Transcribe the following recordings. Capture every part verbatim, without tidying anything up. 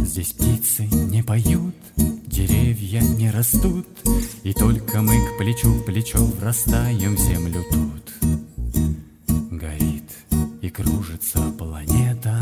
Здесь птицы не поют, деревья не растут, и только мы к плечу к плечу врастаем в землю тут. Горит и кружится планета,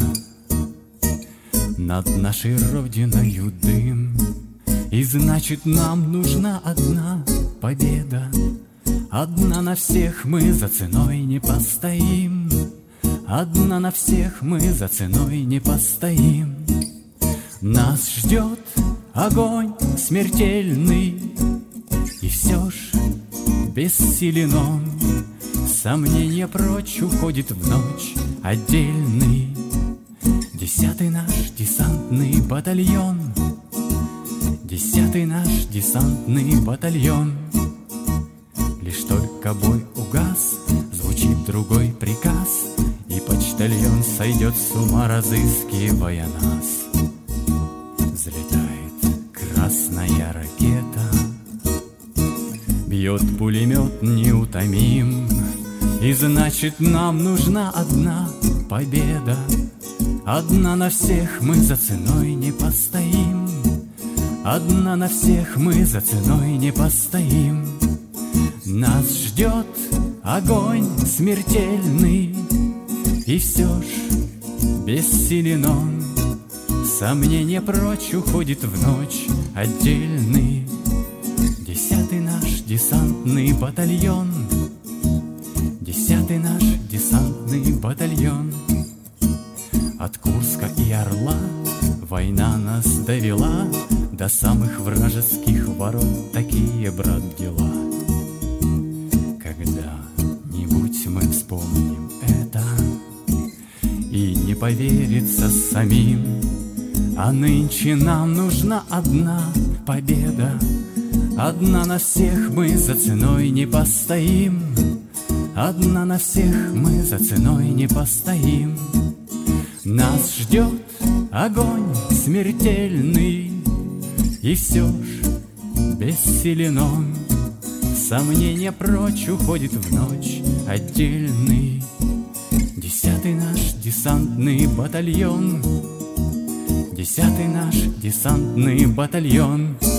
над нашей родиною дым, и значит нам нужна одна победа. Одна на всех мы за ценой не постоим, одна на всех мы за ценой не постоим. Нас ждет огонь смертельный, и все ж бессилен он. Сомнение прочь уходит в ночь отдельный. Десятый наш десантный батальон, десятый наш десантный батальон. Лишь только бой угас, звучит другой приказ, и почтальон сойдет с ума, разыскивая нас. Взлетает красная ракета, бьет пулемет неутомим, и значит нам нужна одна победа. Одна на всех мы за ценой не постоим, одна на всех мы за ценой не постоим. Нас ждет огонь смертельный, и все ж бессилен он. Сомнение прочь уходит в ночь отдельный. Десятый наш десантный батальон, десятый наш десантный батальон. От Курска и Орла война нас довела до самых вражеских ворот. Такие, брат, дела. Когда-нибудь мы вспомним это, и не поверится самим. А нынче нам нужна одна победа. Одна на всех мы за ценой не постоим, одна на всех мы за ценой не постоим. Нас ждет огонь смертельный, и все ж бессилен он. Сомнение прочь уходит в ночь отдельный. Десятый наш десантный батальон, десятый наш десантный батальон.